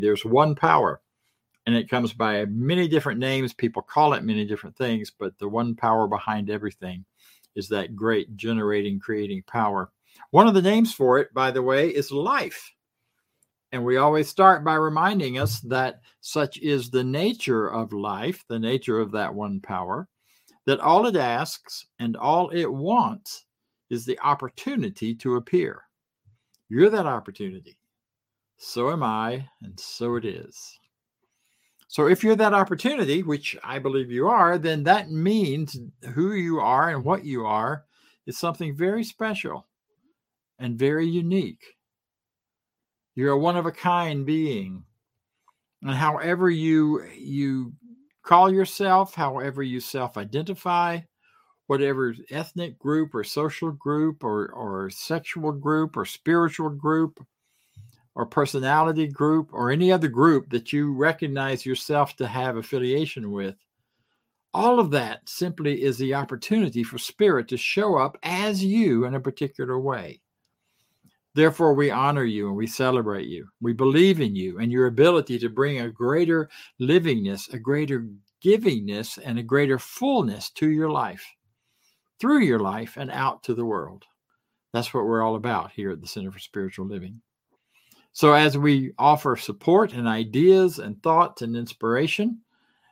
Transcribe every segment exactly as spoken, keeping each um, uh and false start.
There's one power, and it comes by many different names. People call it many different things, but the one power behind everything is that great generating, creating power. One of the names for it, by the way, is life. And we always start by reminding us that such is the nature of life, the nature of that one power, that all it asks and all it wants is the opportunity to appear. You're that opportunity. So am I, and so it is. So if you're that opportunity, which I believe you are, then that means who you are and what you are is something very special and very unique. You're a one-of-a-kind being. And however you, you call yourself, however you self-identify, whatever ethnic group or social group or, or sexual group or spiritual group or personality group or any other group that you recognize yourself to have affiliation with, all of that simply is the opportunity for spirit to show up as you in a particular way. Therefore, we honor you and we celebrate you. We believe in you and your ability to bring a greater livingness, a greater givingness, and a greater fullness to your life, through your life and out to the world. That's what we're all about here at the Center for Spiritual Living. So as we offer support and ideas and thoughts and inspiration,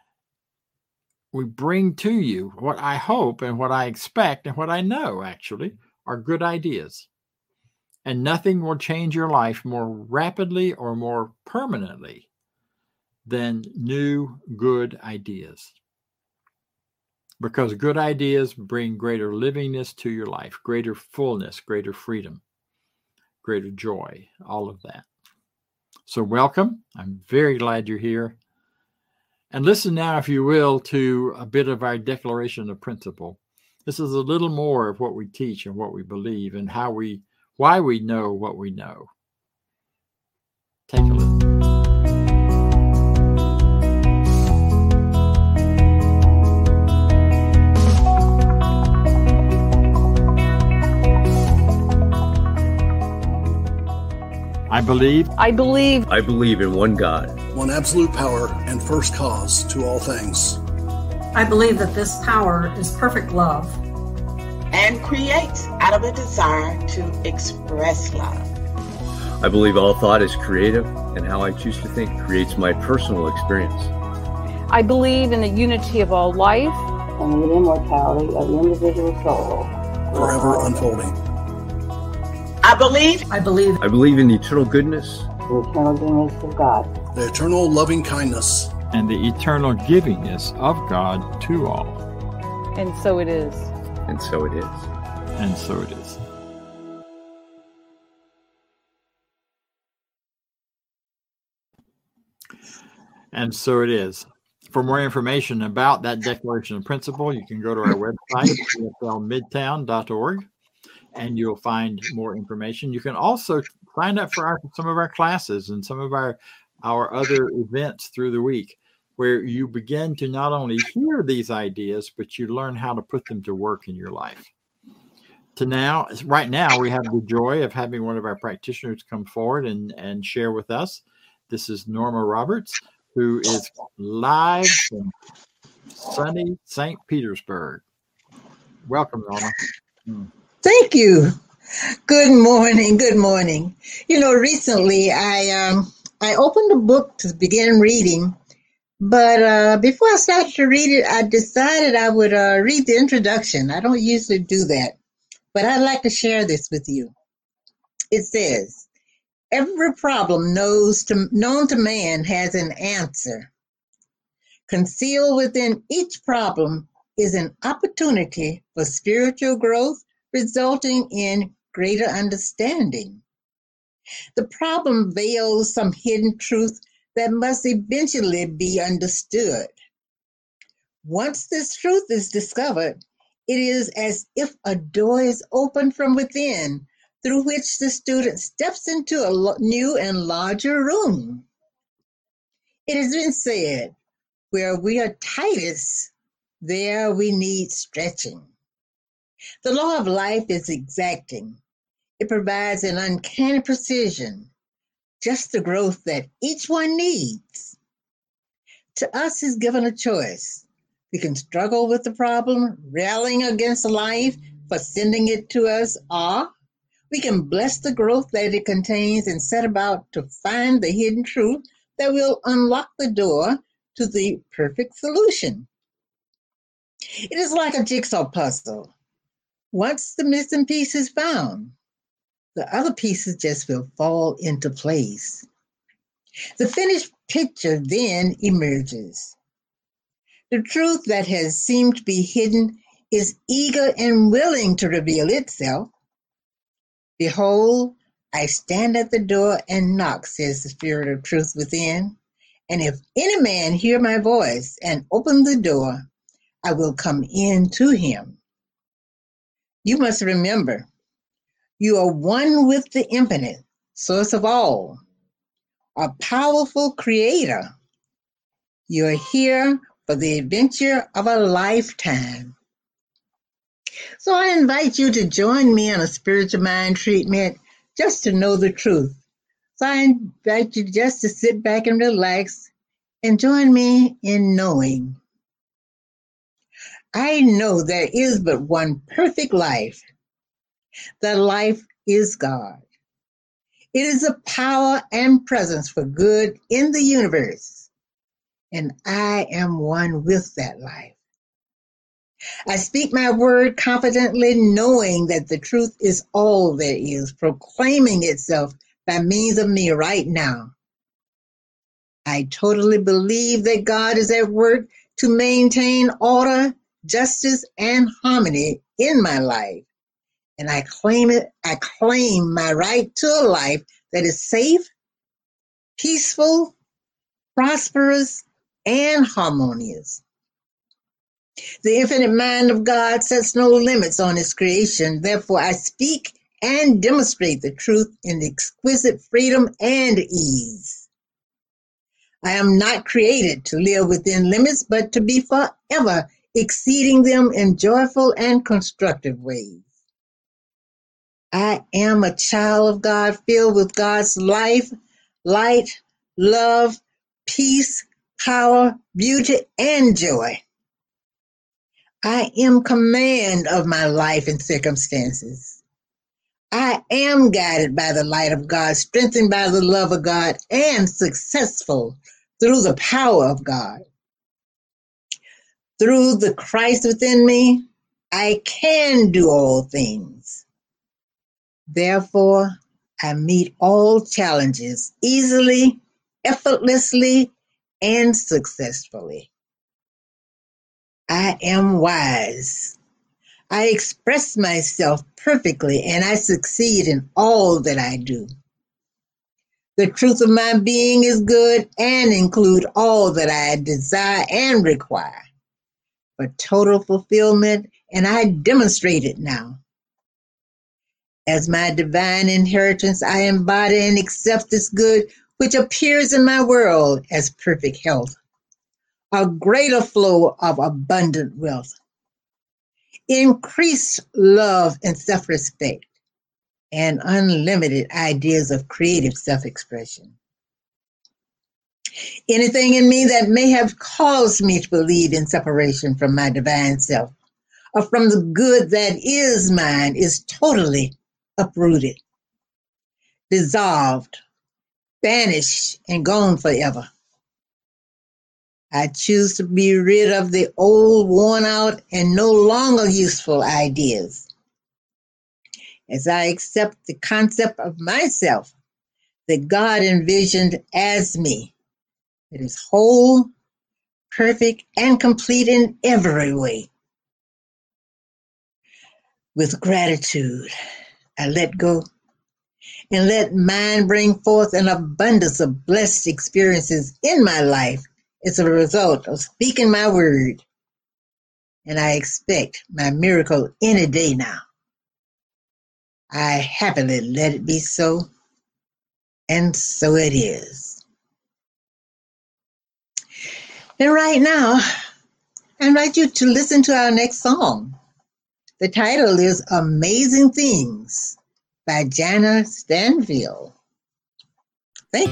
we bring to you what I hope and what I expect and what I know actually are good ideas. And nothing will change your life more rapidly or more permanently than new good ideas. Because good ideas bring greater livingness to your life, greater fullness, greater freedom, greater joy, all of that. So welcome. I'm very glad you're here. And listen now, if you will, to a bit of our declaration of principle. This is a little more of what we teach and what we believe and how we, why we know what we know. Take a listen. I believe. I believe. I believe in one God, one absolute power and first cause to all things. I believe that this power is perfect love and creates out of a desire to express love. I believe all thought is creative, and how I choose to think creates my personal experience. I believe in the unity of all life and the immortality of the individual soul, forever unfolding. I believe. I believe. I believe in the eternal goodness, the eternal goodness of God, the eternal loving kindness, and the eternal givingness of God to all. And so it is. And so it is. And so it is. And so it is. For more information about that declaration of principle, you can go to our website, c f l midtown dot org. And you'll find more information. You can also sign up for our, some of our classes and some of our, our other events through the week, where you begin to not only hear these ideas, but you learn how to put them to work in your life. To now, right now, we have the joy of having one of our practitioners come forward and, and share with us. This is Norma Roberts, who is live from sunny Saint Petersburg. Welcome, Norma. Hmm. Thank you. Good morning. Good morning. You know, recently I um I opened a book to begin reading, but uh, before I started to read it, I decided I would uh, read the introduction. I don't usually do that, but I'd like to share this with you. It says, "Every problem knows to, known to man has an answer. Concealed within each problem is an opportunity for spiritual growth, resulting in greater understanding. The problem veils some hidden truth that must eventually be understood. Once this truth is discovered, it is as if a door is opened from within, through which the student steps into a new and larger room. It has been said, where we are tightest, there we need stretching. The law of life is exacting. It provides an uncanny precision. just the growth that each one needs. To us is given a choice. We can struggle with the problem, railing against life for sending it to us, or we can bless the growth that it contains and set about to find the hidden truth that will unlock the door to the perfect solution. It is like a jigsaw puzzle. Once the missing piece is found, the other pieces just will fall into place. The finished picture then emerges. The truth that has seemed to be hidden is eager and willing to reveal itself. Behold, I stand at the door and knock, says the Spirit of truth within. And if any man hear my voice and open the door, I will come in to him. You must remember, you are one with the infinite, source of all, a powerful creator. You are here for the adventure of a lifetime. So I invite you to join me on a spiritual mind treatment just to know the truth. So I invite you just to sit back and relax and join me in knowing. I know there is but one perfect life. That life is God. It is a power and presence for good in the universe. And I am one with that life. I speak my word confidently, knowing that the truth is all there is, proclaiming itself by means of me right now. I totally believe that God is at work to maintain order, justice, and harmony in my life. And I claim it, I claim my right to a life that is safe, peaceful, prosperous, and harmonious. The infinite mind of God sets no limits on his creation. Therefore, I speak and demonstrate the truth in exquisite freedom and ease. I am not created to live within limits, but to be forever exceeding them in joyful and constructive ways. I am a child of God filled with God's life, light, love, peace, power, beauty, and joy. I am command of my life and circumstances. I am guided by the light of God, strengthened by the love of God, and successful through the power of God. Through the Christ within me, I can do all things. Therefore, I meet all challenges easily, effortlessly, and successfully. I am wise. I express myself perfectly, and I succeed in all that I do. The truth of my being is good and include all that I desire and require for total fulfillment, and I demonstrate it now. As my divine inheritance, I embody and accept this good which appears in my world as perfect health, a greater flow of abundant wealth, increased love and self-respect, and unlimited ideas of creative self-expression. Anything in me that may have caused me to believe in separation from my divine self or from the good that is mine is totally uprooted, dissolved, banished, and gone forever. I choose to be rid of the old, worn out, and no longer useful ideas. As I accept the concept of myself that God envisioned as me, it is whole, perfect, and complete in every way. With gratitude, I let go and let mine bring forth an abundance of blessed experiences in my life as a result of speaking my word. And I expect my miracle any day now. I happily let it be so, and so it is. And right now, I invite you to listen to our next song. The title is Amazing Things by Jana Stanfield. Thank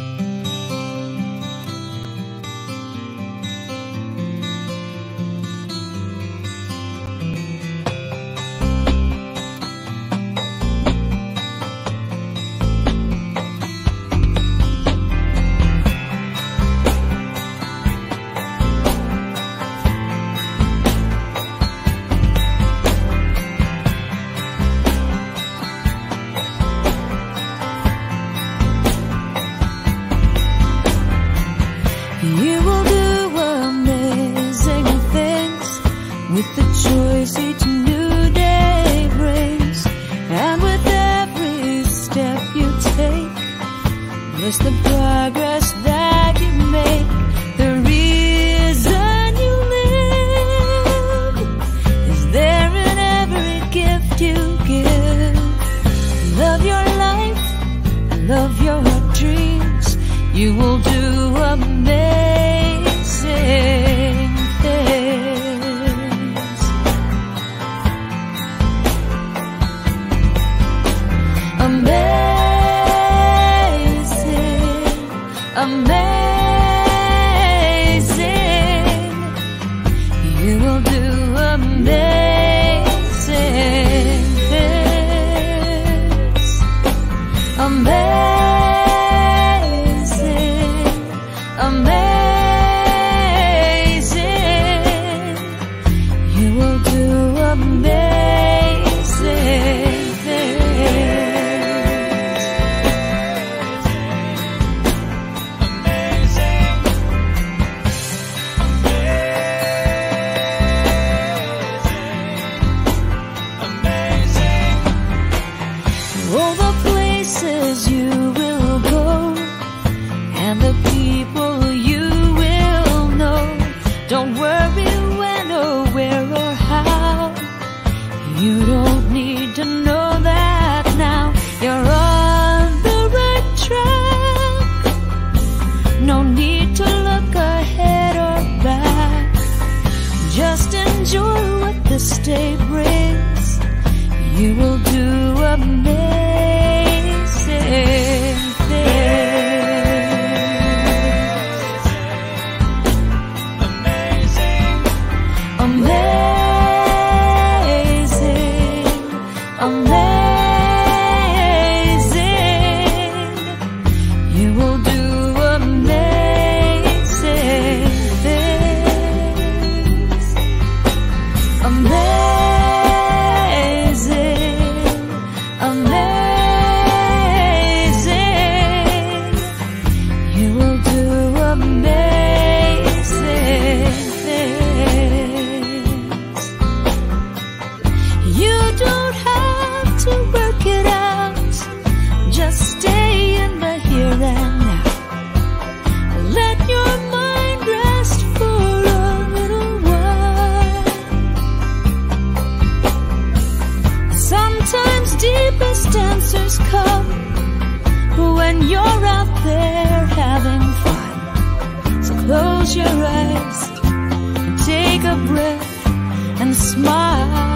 You will do amazing things with the choice each new day brings, and with every step you take, bless the progress that you make. The reason you live is there in every gift you give. Love your life, love your dreams. You will do amazing things. Amazing, amazing. You will do amazing things. Amazing. Amazing, you will do amazing things. Amazing, all the places you will go, and the people you will know. Don't worry when or where or how. You don't need to know that now. You're on the right track. No need to look ahead or back. Just enjoy what this day brings. You will do amazing things. Amazing, amazing, you will do amazing things. Amazing, amazing, you will do amazing things. You don't have to work it out. Just stay in the here and now. Let your mind rest for a little while. Sometimes deepest answers come when you're out there having fun. So close your eyes and take a breath and smile.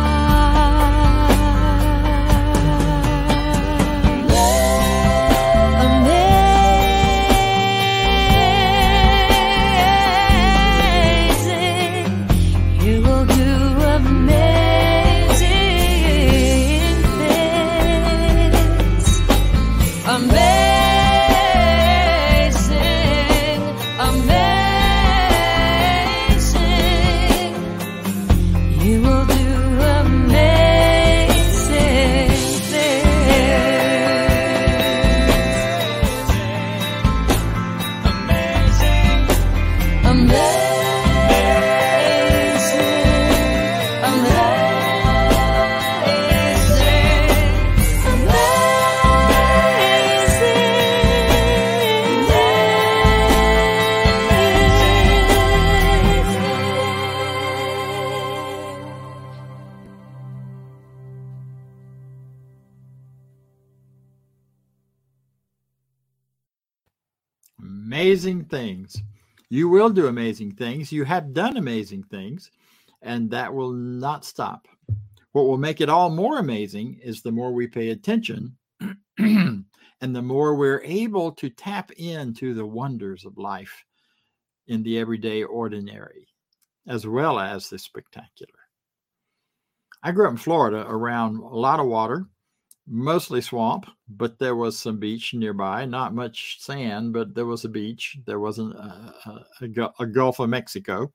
Amazing things. You will do amazing things. You have done amazing things, and that will not stop. What will make it all more amazing is the more we pay attention and the more we're able to tap into the wonders of life in the everyday ordinary, as well as the spectacular. I grew up in Florida around a lot of water, mostly swamp, but there was some beach nearby, not much sand, but there was a beach. There wasn't a, a, a, a Gulf of Mexico.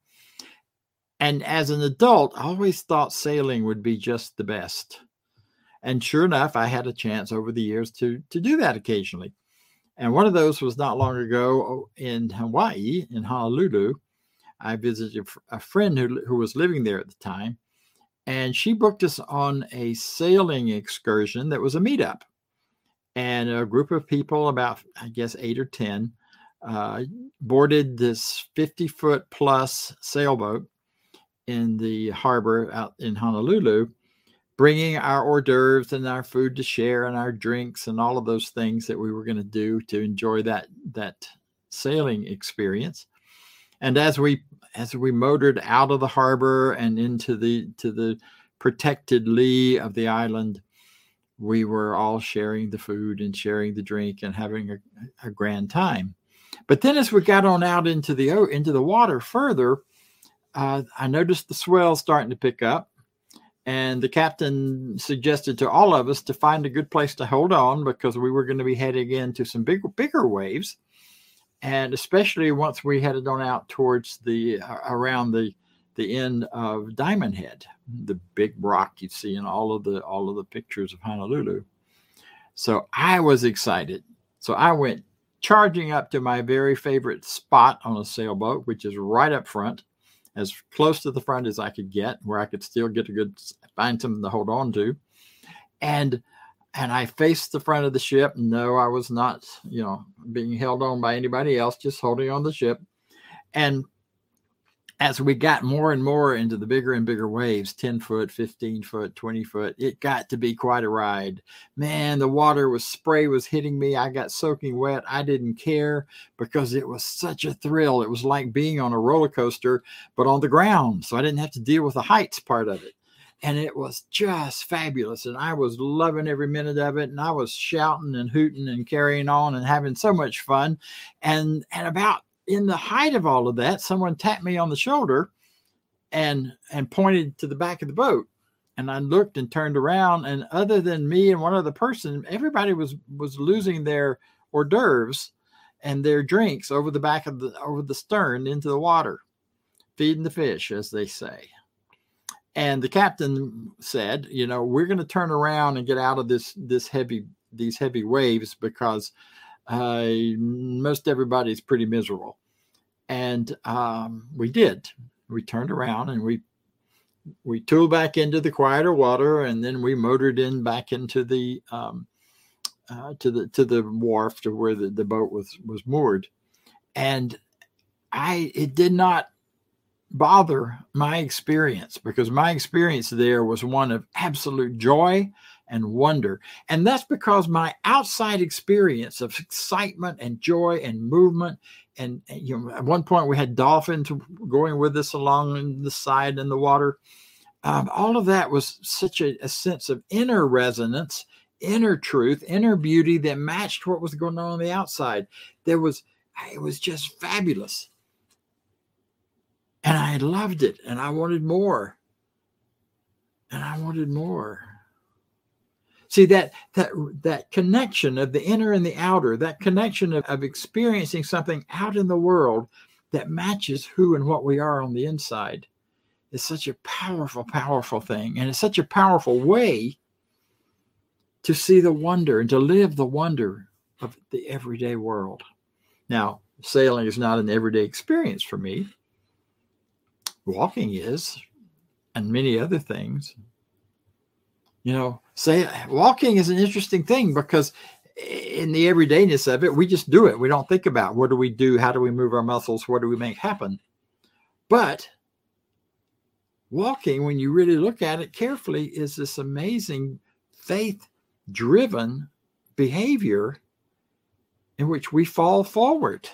And as an adult, I always thought sailing would be just the best. And sure enough, I had a chance over the years to, to do that occasionally. And one of those was not long ago in Hawaii, in Honolulu. I visited a friend who, who was living there at the time, and she booked us on a sailing excursion that was a meetup. And a group of people, about, I guess, eight or ten, uh, boarded this fifty-foot plus sailboat in the harbor out in Honolulu, bringing our hors d'oeuvres and our food to share and our drinks and all of those things that we were going to do to enjoy that, that sailing experience. And as we as we motored out of the harbor and into the to the protected lee of the island, we were all sharing the food and sharing the drink and having a, a grand time. But then as we got on out into the into the water further, uh, I noticed the swell starting to pick up. And the captain suggested to all of us to find a good place to hold on, because we were going to be heading into some bigger, bigger waves. And especially once we headed on out towards the, uh, around the, the end of Diamond Head, the big rock you see in all of the, all of the pictures of Honolulu. So I was excited. So I went charging up to my very favorite spot on a sailboat, which is right up front, as close to the front as I could get, where I could still get a good, find something to hold on to. And, and I faced the front of the ship. No, I was not, you know, being held on by anybody else, just holding on the ship. And as we got more and more into the bigger and bigger waves, ten foot, fifteen foot, twenty foot, it got to be quite a ride. Man, the water was, spray was hitting me. I got soaking wet. I didn't care, because it was such a thrill. It was like being on a roller coaster, but on the ground. So I didn't have to deal with the heights part of it. And it was just fabulous. And I was loving every minute of it. And I was shouting and hooting and carrying on and having so much fun. And, and about in the height of all of that, someone tapped me on the shoulder and, and pointed to the back of the boat. And I looked and turned around, and other than me and one other person, everybody was, was losing their hors d'oeuvres and their drinks over the back of the, over the stern into the water, feeding the fish, as they say. And the captain said, you know, we're going to turn around and get out of this, this heavy, these heavy waves, because uh, most everybody's pretty miserable. And um, we did. We turned around and we, we tooled back into the quieter water, and then we motored in back into the, um, uh, to the, to the wharf to where the, the boat was, was moored. And I, it did not bother my experience, because my experience there was one of absolute joy and wonder. And that's because my outside experience of excitement and joy and movement, and, and you know, at one point we had dolphins going with us along the side in the water. Um, all of that was such a, a sense of inner resonance, inner truth, inner beauty that matched what was going on on the outside. There was, it was just fabulous. And I loved it, and I wanted more. And I wanted more. See, that that that connection of the inner and the outer, that connection of, of experiencing something out in the world that matches who and what we are on the inside, is such a powerful, powerful thing. And it's such a powerful way to see the wonder and to live the wonder of the everyday world. Now, sailing is not an everyday experience for me. Walking is, and many other things. You know, say walking is an interesting thing, because in the everydayness of it, we just do it. We don't think about what do we do? How do we move our muscles? What do we make happen? But walking, when you really look at it carefully, is this amazing faith-driven behavior in which we fall forward.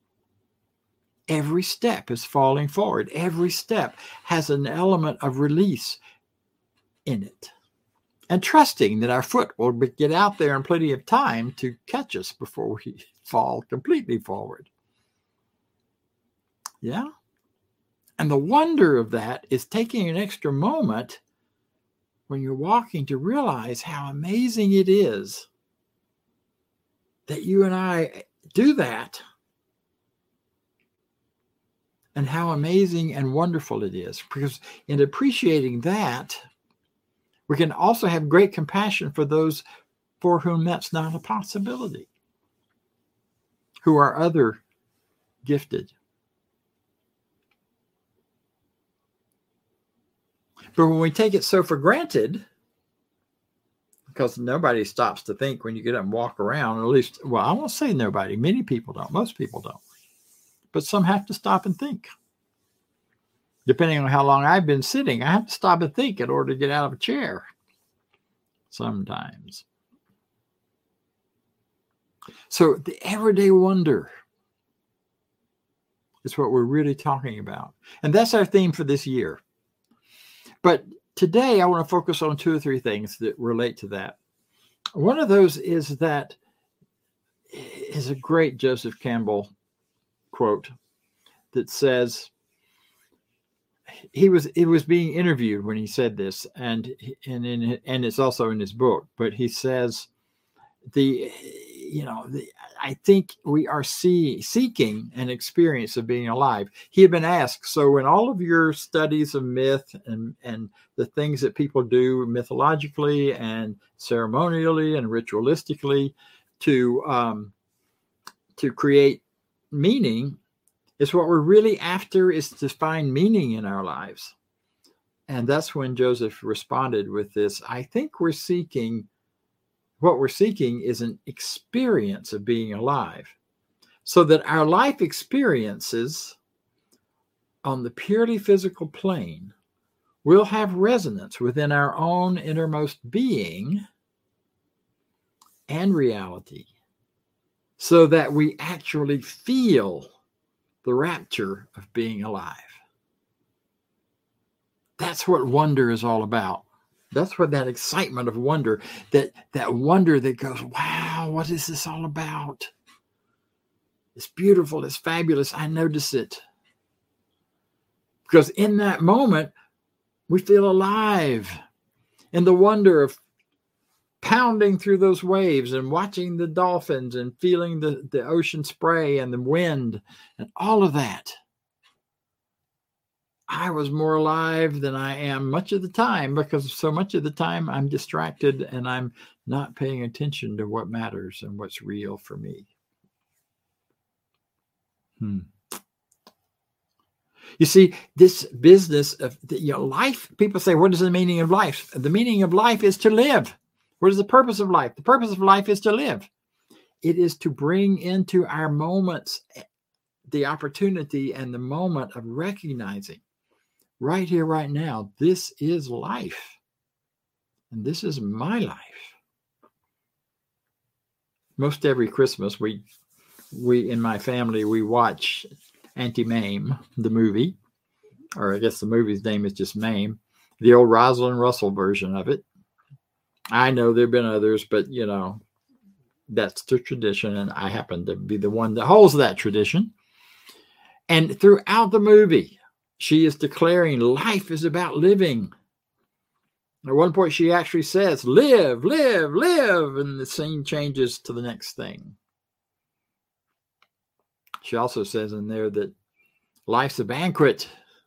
Every step is falling forward. Every step has an element of release in it. and trusting that our foot will be, get out there in plenty of time to catch us before we fall completely forward. Yeah. And the wonder of that is taking an extra moment when you're walking to realize how amazing it is that you and I do that, and how amazing and wonderful it is. Because in appreciating that, we can also have great compassion for those for whom that's not a possibility, who are other gifted. But when we take it so for granted, because nobody stops to think when you get up and walk around, or at least, well, I won't say nobody. Many people don't. Most people don't. But some have to stop and think. Depending on how long I've been sitting, I have to stop and think in order to get out of a chair sometimes. So the everyday wonder is what we're really talking about. And that's our theme for this year. But today I want to focus on two or three things that relate to that. One of those is that is a great Joseph Campbell quote that says, he was it was being interviewed when he said this, and and in and it's also in his book, but he says, the you know the, I think we are see, seeking an experience of being alive. He had been asked, so in all of your studies of myth and and the things that people do mythologically and ceremonially and ritualistically to um, to create meaning, is what we're really after is to find meaning in our lives. And that's when Joseph responded with this, I think we're seeking, what we're seeking is an experience of being alive, so that our life experiences on the purely physical plane will have resonance within our own innermost being and reality, so that we actually feel the rapture of being alive. That's what wonder is all about. That's what that excitement of wonder, that, that wonder that goes, wow, what is this all about? It's beautiful, it's fabulous, I notice it. Because in that moment, we feel alive. In the wonder of pounding through those waves and watching the dolphins and feeling the, the ocean spray and the wind and all of that. I was more alive than I am much of the time, because so much of the time I'm distracted and I'm not paying attention to what matters and what's real for me. Hmm. You see, this business of you know, life, people say, what is the meaning of life? The meaning of life is to live. What is the purpose of life? The purpose of life is to live. It is to bring into our moments the opportunity and the moment of recognizing right here, right now, this is life. And this is my life. Most every Christmas, we, we in my family, we watch Auntie Mame, the movie, or I guess the movie's name is just Mame, the old Rosalind Russell version of it. I know there have been others, but, you know, that's the tradition, and I happen to be the one that holds that tradition. And throughout the movie, she is declaring life is about living. At one point, she actually says, live, live, live, and the scene changes to the next thing. She also says in there that life's a banquet,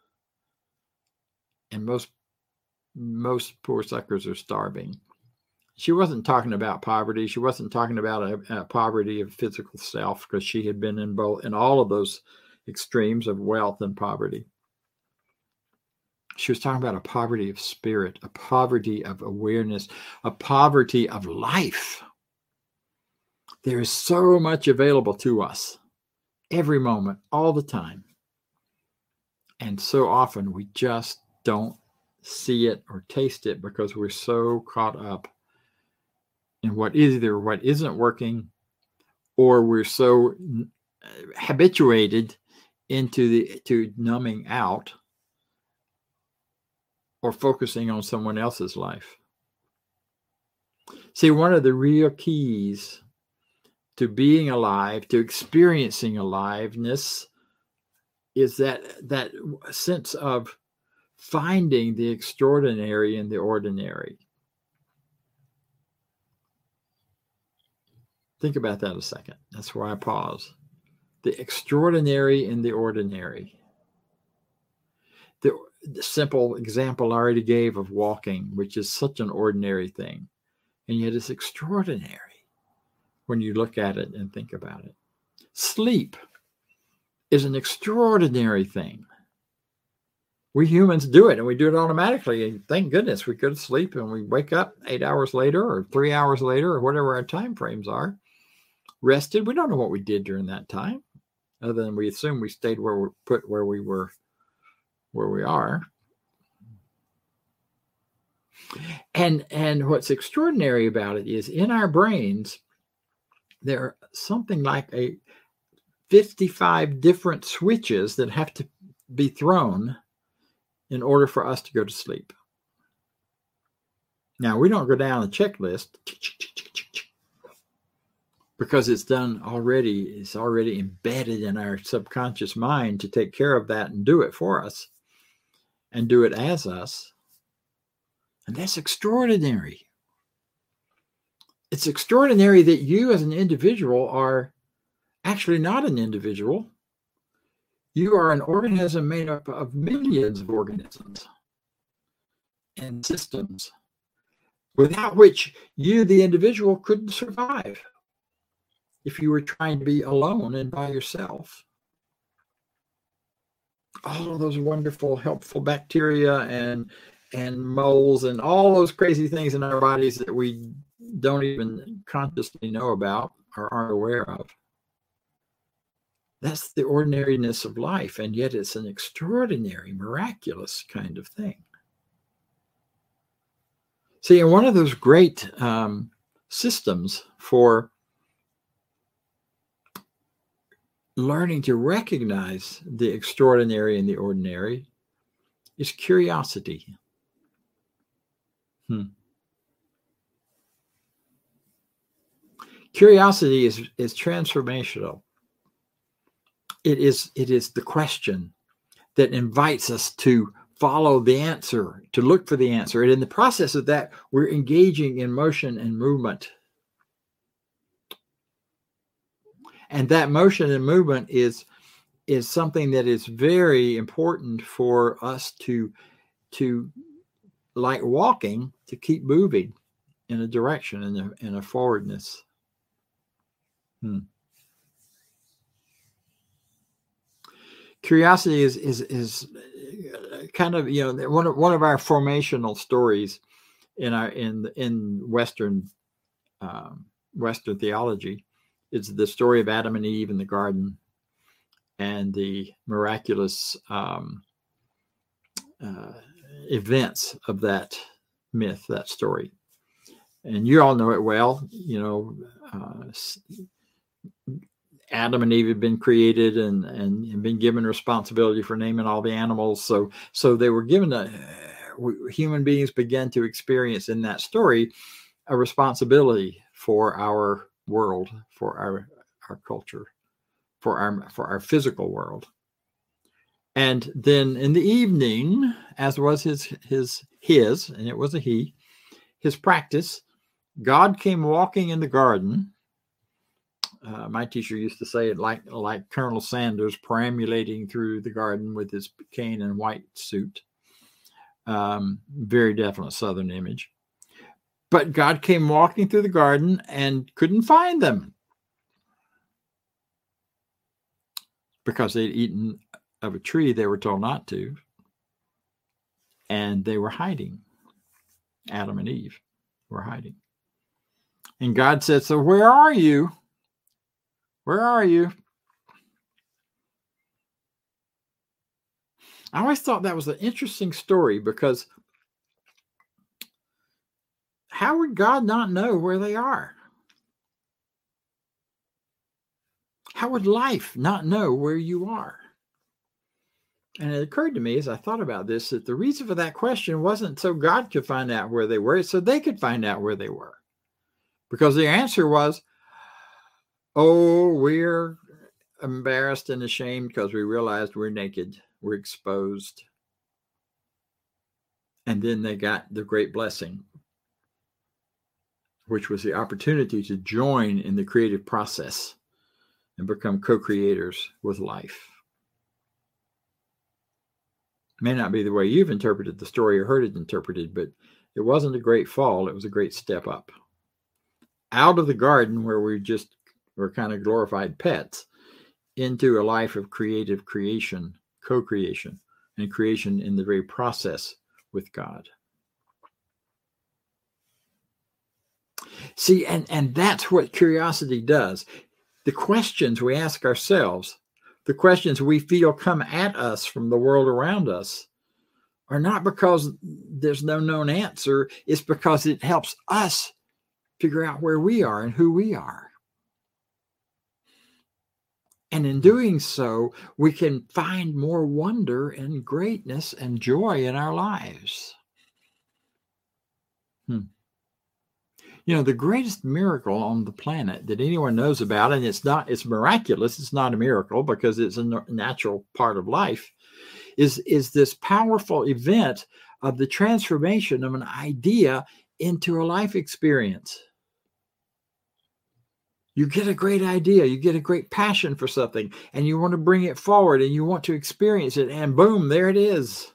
and most, most poor suckers are starving. She wasn't talking about poverty. She wasn't talking about a, a poverty of physical self, because she had been in both in all of those extremes of wealth and poverty. She was talking about a poverty of spirit, a poverty of awareness, a poverty of life. There is so much available to us every moment, all the time. And so often we just don't see it or taste it because we're so caught up in what is either what isn't working, or we're so habituated into the to numbing out or focusing on someone else's life. See, one of the real keys to being alive, to experiencing aliveness, is that that sense of finding the extraordinary in the ordinary. Think about that a second. That's where I pause. The extraordinary in the ordinary. The, the simple example I already gave of walking, which is such an ordinary thing, and yet it's extraordinary when you look at it and think about it. Sleep is an extraordinary thing. We humans do it, and we do it automatically. And thank goodness we go to sleep and we wake up eight hours later or three hours later or whatever our time frames are, rested. We don't know what we did during that time, other than we assume we stayed where we're put where we were, where we are. And, and what's extraordinary about it is in our brains, there are something like a fifty-five different switches that have to be thrown in order for us to go to sleep. Now, we don't go down a checklist because it's done already. It's already embedded in our subconscious mind to take care of that and do it for us and do it as us. And that's extraordinary. It's extraordinary that you as an individual are actually not an individual. You are an organism made up of millions of organisms and systems, without which you, the individual, couldn't survive if you were trying to be alone and by yourself. All of those wonderful, helpful bacteria and, and moles and all those crazy things in our bodies that we don't even consciously know about or aren't aware of. That's the ordinariness of life, and yet it's an extraordinary, miraculous kind of thing. See, and one of those great um, systems for learning to recognize the extraordinary and the ordinary is curiosity. Hmm. Curiosity is, is transformational. It is, it is the question that invites us to follow the answer, to look for the answer. And in the process of that, we're engaging in motion and movement. And that motion and movement is, is something that is very important for us to, to, like walking, to keep moving in a direction, in a, in a forwardness. Hmm. Curiosity is, is, is kind of, you know, one of, one of our formational stories in our, in, in Western, um, Western theology is the story of Adam and Eve in the garden and the miraculous um, uh, events of that myth, that story. And you all know it well. You know, uh, Adam and Eve had been created and, and, and been given responsibility for naming all the animals. So, so they were given a, human beings began to experience in that story a responsibility for our world, for our, our culture, for our, for our physical world. And then in the evening, as was his, his, his, and it was a he, his practice, God came walking in the garden. Uh, my teacher used to say it like, like Colonel Sanders perambulating through the garden with his cane and white suit. Um, very definite Southern image. But God came walking through the garden and couldn't find them because they'd eaten of a tree they were told not to. And they were hiding. Adam and Eve were hiding. And God said, so where are you? Where are you? I always thought that was an interesting story because how would God not know where they are? How would life not know where you are? And it occurred to me as I thought about this that the reason for that question wasn't so God could find out where they were, it's so they could find out where they were. Because the answer was, oh, we're embarrassed and ashamed because we realized we're naked, we're exposed. And then they got the great blessing, which was the opportunity to join in the creative process and become co-creators with life. May not be the way you've interpreted the story or heard it interpreted, but it wasn't a great fall. It was a great step up. Out of the garden where we just were kind of glorified pets into a life of creative creation, co-creation, and creation in the very process with God. See, and, and that's what curiosity does. The questions we ask ourselves, the questions we feel come at us from the world around us, are not because there's no known answer. It's because it helps us figure out where we are and who we are. And in doing so, we can find more wonder and greatness and joy in our lives. Hmm. You know, the greatest miracle on the planet that anyone knows about, and it's not, it's miraculous, it's not a miracle because it's a natural part of life, is, is this powerful event of the transformation of an idea into a life experience. You get a great idea, you get a great passion for something, and you want to bring it forward and you want to experience it, and boom, there it is.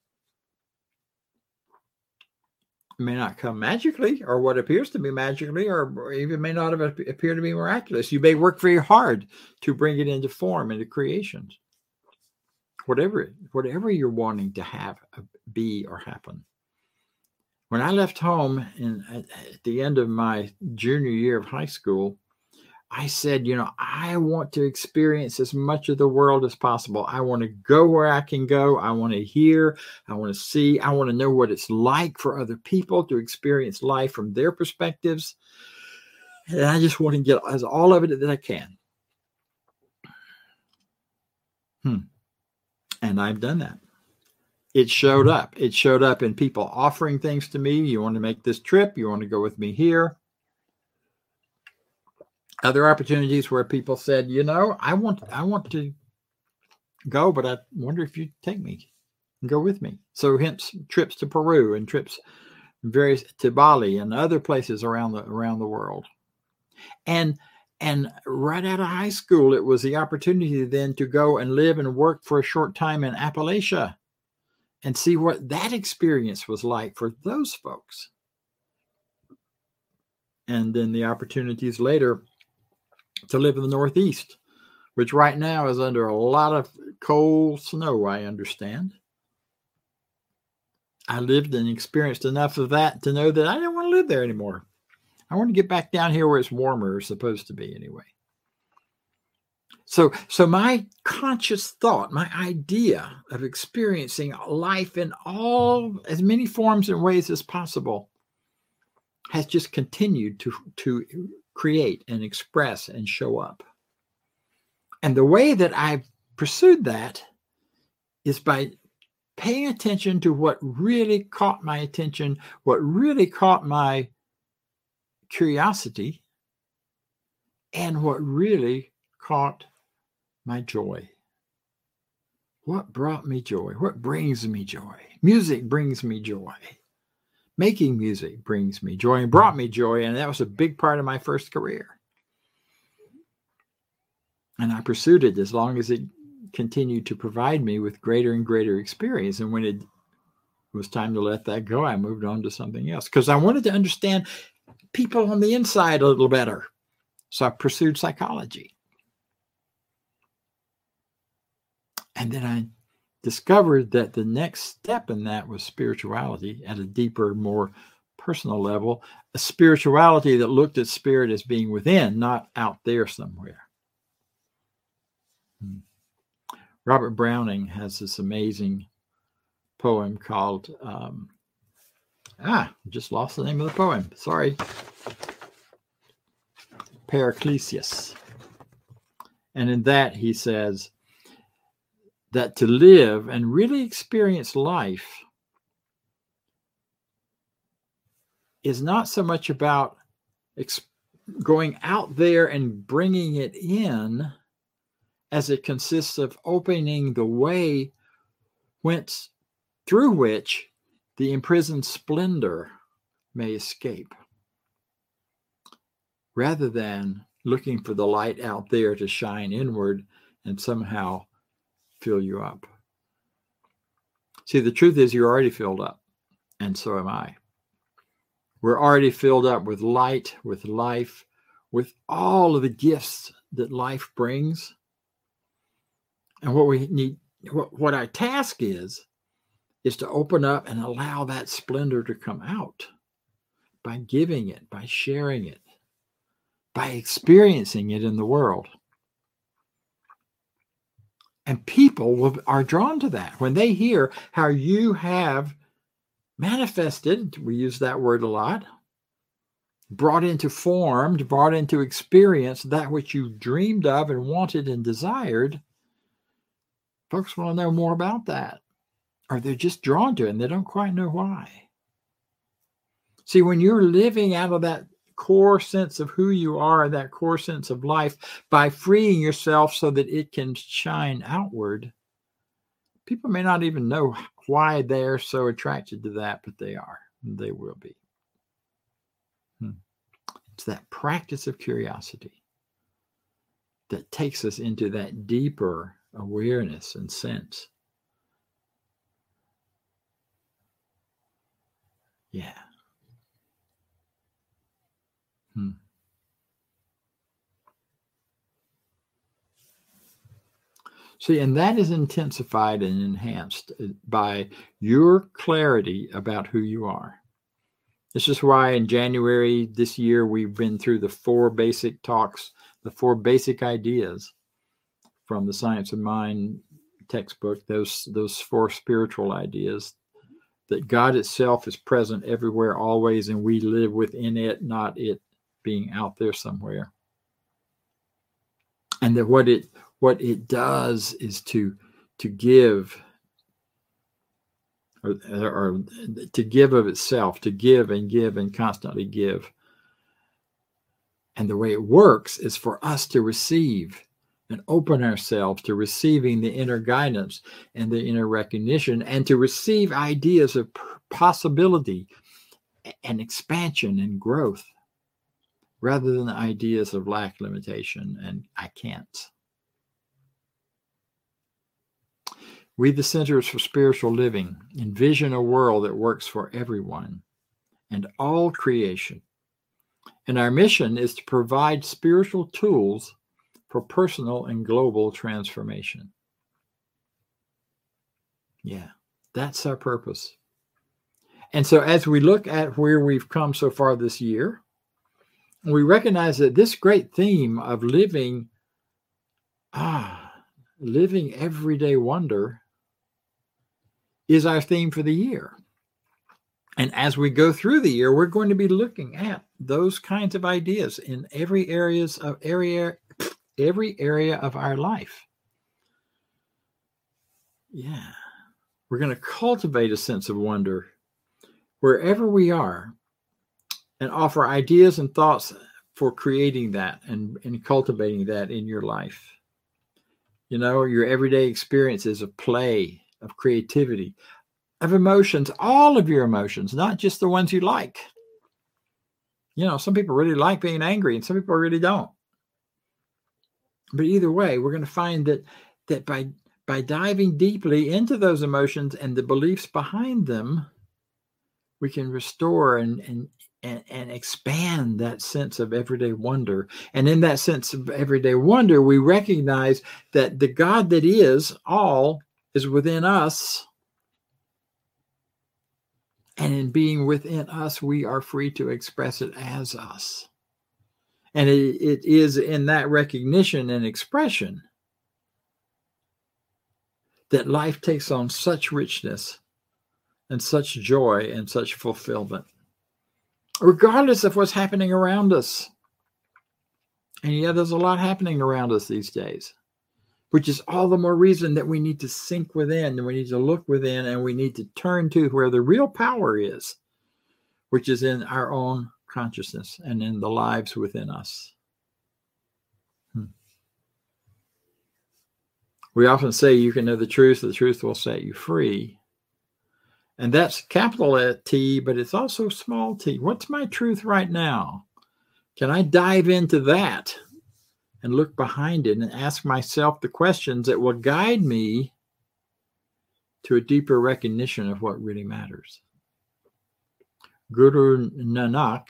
It may not come magically, or what appears to be magically, or even may not have appeared to be miraculous. You may work very hard to bring it into form, into creations. Whatever, whatever you're wanting to have be or happen. When I left home in, at the end of my junior year of high school, I said, you know, I want to experience as much of the world as possible. I want to go where I can go. I want to hear. I want to see. I want to know what it's like for other people to experience life from their perspectives. And I just want to get as all of it that I can. Hmm. And I've done that. It showed up. It showed up in people offering things to me. You want to make this trip? You want to go with me here? Other opportunities where people said, you know, I want, I want to go, but I wonder if you'd take me and go with me. So hence trips to Peru and trips various to Bali and other places around the, around the world. And, and right out of high school, it was the opportunity then to go and live and work for a short time in Appalachia and see what that experience was like for those folks. And then the opportunities later to live in the Northeast, which right now is under a lot of cold snow, I understand. I lived and experienced enough of that to know that I didn't want to live there anymore. I want to get back down here where it's warmer, or supposed to be anyway. So, so my conscious thought, my idea of experiencing life in all, as many forms and ways as possible, has just continued to, to create and express and show up. And the way that I've pursued that is by paying attention to what really caught my attention, what really caught my curiosity, and what really caught my joy. What brought me joy? What brings me joy? Music brings me joy. Making music brings me joy and brought me joy, and that was a big part of my first career. And I pursued it as long as it continued to provide me with greater and greater experience. And when it was time to let that go, I moved on to something else because I wanted to understand people on the inside a little better. So I pursued psychology. And then I discovered that the next step in that was spirituality at a deeper, more personal level, a spirituality that looked at spirit as being within, not out there somewhere. Hmm. Robert Browning has this amazing poem called, um, ah, just lost the name of the poem. Sorry. Paracelsus. And in that he says, that to live and really experience life is not so much about ex- going out there and bringing it in, as it consists of opening the way whence through which the imprisoned splendor may escape, rather than looking for the light out there to shine inward and somehow fill you up. See, the truth is you're already filled up, and so am I. We're already filled up with light, with life, with all of the gifts that life brings. And what we need, what, what our task is, is to open up and allow that splendor to come out by giving it, by sharing it, by experiencing it in the world. And people will, are drawn to that when they hear how you have manifested, we use that word a lot, brought into form, brought into experience that which you dreamed of and wanted and desired. Folks want to know more about that, or they're just drawn to it and they don't quite know why. See, when you're living out of that core sense of who you are, that core sense of life, by freeing yourself so that it can shine outward, people may not even know why they're so attracted to that, but they are. They will be. Hmm. It's that practice of curiosity that takes us into that deeper awareness and sense. Yeah. Hmm. See, and that is intensified and enhanced by your clarity about who you are. This is why in January this year, we've been through the four basic talks, the four basic ideas from the Science of Mind textbook, those, those four spiritual ideas, that God itself is present everywhere, always, and we live within it, not it being out there somewhere. And that what it what it does is to to give, or, or to give of itself, to give and give and constantly give. And the way it works is for us to receive and open ourselves to receiving the inner guidance and the inner recognition, and to receive ideas of possibility and expansion and growth, rather than ideas of lack, limitation, and I can't. We, the Centers for Spiritual Living, envision a world that works for everyone and all creation. And our mission is to provide spiritual tools for personal and global transformation. Yeah, that's our purpose. And so as we look at where we've come so far this year, we recognize that this great theme of living, ah, living everyday wonder is our theme for the year. And as we go through the year, we're going to be looking at those kinds of ideas in every areas of area, every area of our life. Yeah. We're going to cultivate a sense of wonder wherever we are, and offer ideas and thoughts for creating that and, and cultivating that in your life. You know, your everyday experiences of play, of creativity, of emotions, all of your emotions, not just the ones you like. You know, some people really like being angry and some people really don't. But either way, we're going to find that that by by diving deeply into those emotions and the beliefs behind them, we can restore and and and, and expand that sense of everyday wonder. And in that sense of everyday wonder, we recognize that the God that is all is within us. And in being within us, we are free to express it as us. And it, it is in that recognition and expression that life takes on such richness and such joy and such fulfillment, regardless of what's happening around us. And yet there's a lot happening around us these days, which is all the more reason that we need to sink within, and we need to look within, and we need to turn to where the real power is, which is in our own consciousness and in the lives within us. Hmm. We often say you can know the truth, the truth will set you free. And that's capital T, but it's also small t. What's my truth right now? Can I dive into that and look behind it and ask myself the questions that will guide me to a deeper recognition of what really matters? Guru Nanak,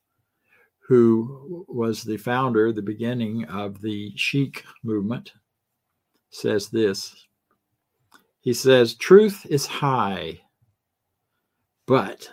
who was the founder, the beginning of the Sikh movement, says this. He says, truth is high, but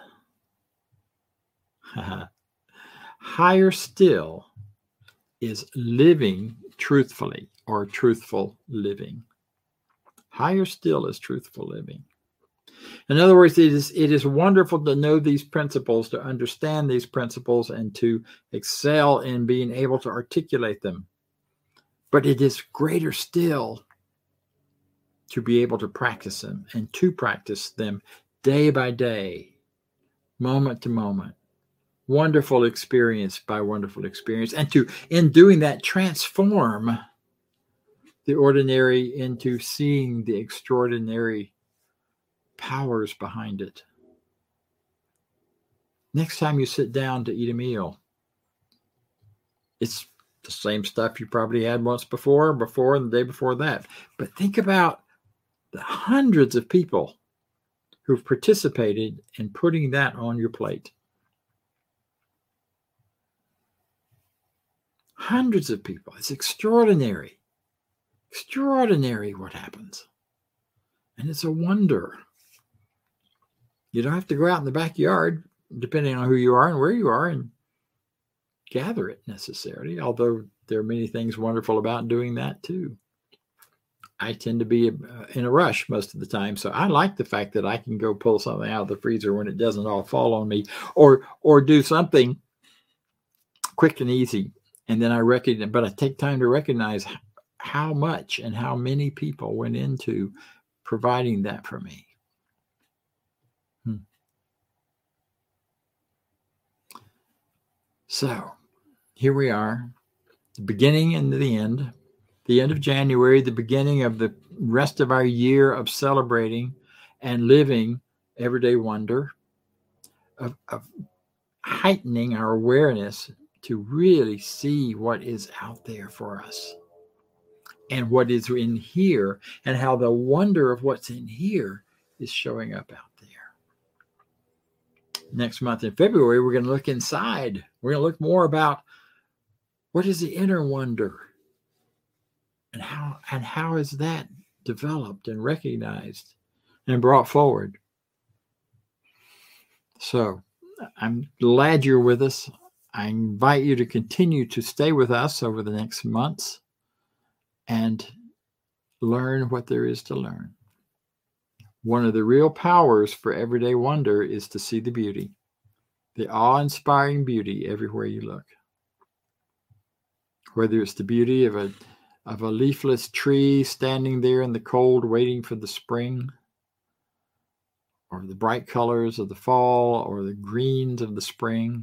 higher still is living truthfully, or truthful living. Higher still is truthful living. In other words, it is, it is wonderful to know these principles, to understand these principles, and to excel in being able to articulate them. But it is greater still to be able to practice them, and to practice them day by day, moment to moment, wonderful experience by wonderful experience, and to, in doing that, transform the ordinary into seeing the extraordinary powers behind it. Next time you sit down to eat a meal, it's the same stuff you probably had once before, before, and the day before that. But think about the hundreds of people who've participated in putting that on your plate. Hundreds of people. It's extraordinary. Extraordinary what happens. And it's a wonder. You don't have to go out in the backyard, depending on who you are and where you are, and gather it necessarily, although there are many things wonderful about doing that too. I tend to be in a rush most of the time, so I like the fact that I can go pull something out of the freezer when it doesn't all fall on me, or or do something quick and easy, and then I recognize, but I take time to recognize how much and how many people went into providing that for me. Hmm. So here we are, the beginning and the end. The end of January, the beginning of the rest of our year of celebrating and living everyday wonder, of, of heightening our awareness to really see what is out there for us and what is in here, and how the wonder of what's in here is showing up out there. Next month in February, we're going to look inside. We're going to look more about what is the inner wonder. And how and how is that developed and recognized and brought forward? So I'm glad you're with us. I invite you to continue to stay with us over the next months and learn what there is to learn. One of the real powers for everyday wonder is to see the beauty, the awe-inspiring beauty everywhere you look. Whether it's the beauty of a of a leafless tree standing there in the cold waiting for the spring, or the bright colors of the fall, or the greens of the spring.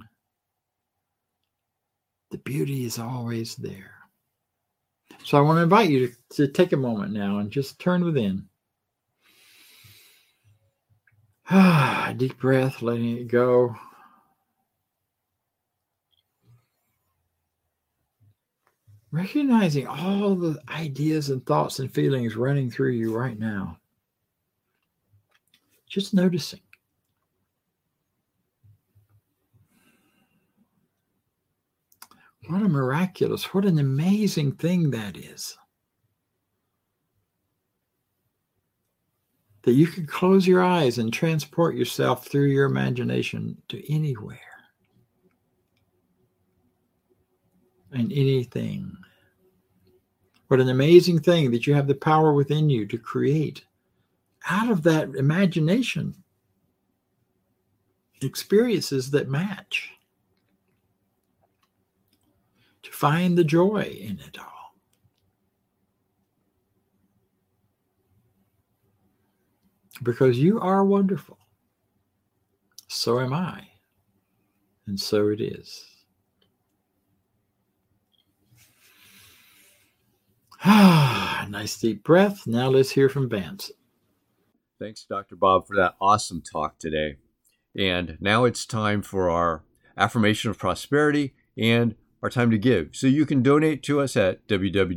The beauty is always there. So I want to invite you to, to take a moment now and just turn within. Ah, deep breath, letting it go. Recognizing all the ideas and thoughts and feelings running through you right now. Just noticing. What a miraculous, what an amazing thing that is. That you can close your eyes and transport yourself through your imagination to anywhere and anything. What an amazing thing that you have the power within you to create out of that imagination experiences that match. To find the joy in it all. Because you are wonderful. So am I. And so it is. Ah, nice deep breath. Now let's hear from Vance. Thanks, Doctor Bob, for that awesome talk today. And now it's time for our affirmation of prosperity and our time to give. So you can donate to us at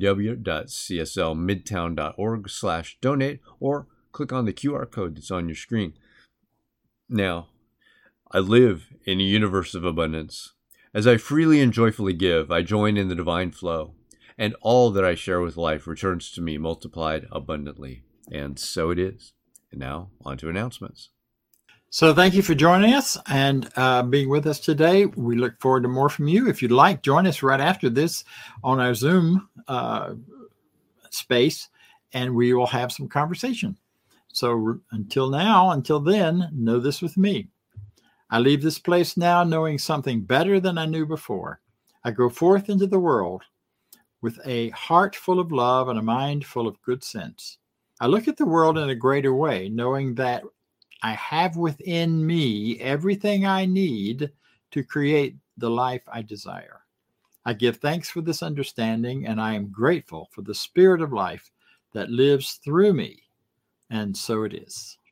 www.cslmidtown.org slash donate or click on the Q R code that's on your screen. Now, I live in a universe of abundance. As I freely and joyfully give, I join in the divine flow, and all that I share with life returns to me multiplied abundantly. And so it is. And now, on to announcements. So thank you for joining us and uh, being with us today. We look forward to more from you. If you'd like, join us right after this on our Zoom uh, space, and we will have some conversation. So until now, until then, know this with me. I leave this place now knowing something better than I knew before. I go forth into the world with a heart full of love and a mind full of good sense. I look at the world in a greater way, knowing that I have within me everything I need to create the life I desire. I give thanks for this understanding, and I am grateful for the spirit of life that lives through me. And so it is.